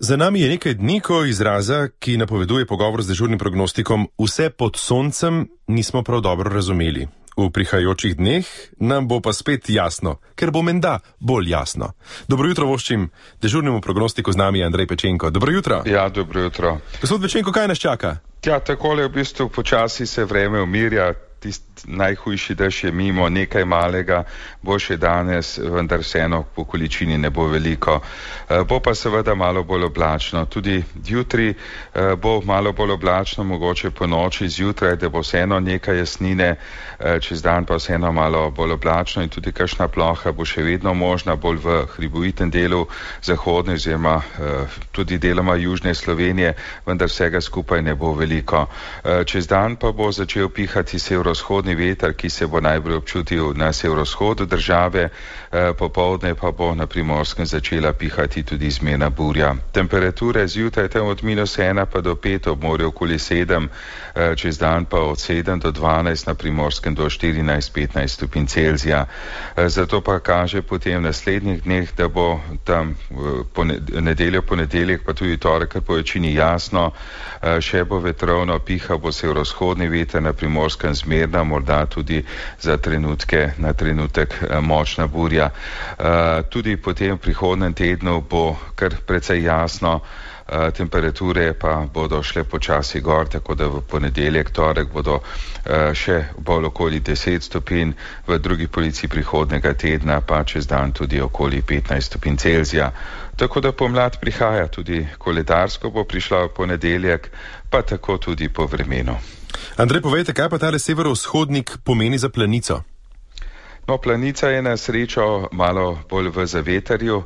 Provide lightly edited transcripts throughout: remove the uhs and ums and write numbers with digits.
Za nami je nekaj dni, ko izraza, ki napoveduje pogovor z dežurnim prognostikom vse pod soncem, nismo prav dobro razumeli. V prihajajočih dneh nam bo pa spet jasno, ker bo menda bolj jasno. Dobro jutro voščim dežurnemu prognostiku, z nami je Andrej Pečenko. Dobro jutro. Ja, dobro jutro. Gospod Pečenko, kaj nas čaka? Ja, takole v bistvu počasi se vreme umirja. Najhujši dež je mimo, nekaj malega bo še danes, vendar vseeno po količini ne bo veliko. Bo pa seveda malo bolj oblačno. Tudi jutri bo malo bolj oblačno, mogoče po noči zjutraj, da bo vseeno nekaj jasnine, čez dan pa vseeno malo bolj oblačno in tudi kakšna ploha bo še vedno možna, bolj v hribovitem delu zahodne oziroma tudi deloma južne Slovenije, vendar vsega skupaj ne bo veliko. Čez dan pa bo začel pihati severovzhodni veter, ki se bo najbolj občutil na severovzhodu države, popoldne pa bo na Primorskem začela pihati tudi zmerna burja. Temperature zjutraj tam od -1 pa do 5, ob morju okoli 7, čez dan pa od 7 do 12, na Primorskem do 14-15 stopinj Celzija. Zato pa kaže potem v naslednjih dneh, da bo tam nedeljo, ponedeljek pa tudi torek po večini jasno, še bo vetrovno, piha bo severovzhodni veter, na Primorskem zmerna, morda tudi za trenutke, na trenutek močna burja. Tudi potem v prihodnem tednu bo kar precej jasno, temperature pa bodo šle počasi gor, tako da v ponedeljek, torek bodo še bolj okoli 10 stopinj, v drugi polovici prihodnega tedna pa čez dan tudi okoli 15 stopinj Celzija. Tako da pomlad prihaja, tudi koledarsko bo prišla v ponedeljek, pa tako tudi po vremenu. Andrej, povejte, kaj pa tale severovzhodnik pomeni za planico? No, planica je na srečo malo bolj v zavetrju.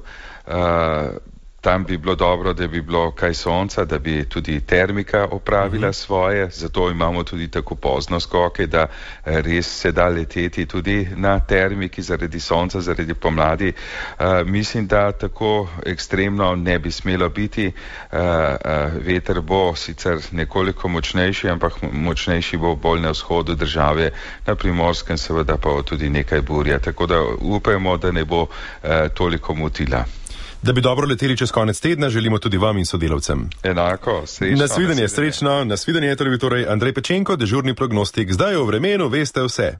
Tam bi bilo dobro, da bi bilo kaj sonca, da bi tudi termika opravila svoje, zato imamo tudi tako pozno skoke, da res se da leteti tudi na termiki zaradi sonca, zaradi pomladi. Mislim, da tako ekstremno ne bi smelo biti. Veter bo sicer nekoliko močnejši, ampak močnejši bo bolj na vzhodu države, na Primorskem seveda pa tudi nekaj burja, tako da upajmo, da ne bo toliko motila. Da bi dobro leteli čez konec tedna, želimo tudi vam in sodelavcem. Enako, srečno. Nasvidenje, srečno. Nasvidenje je torej Andrej Pečenko, dežurni prognostik. Zdaj o vremenu veste vse.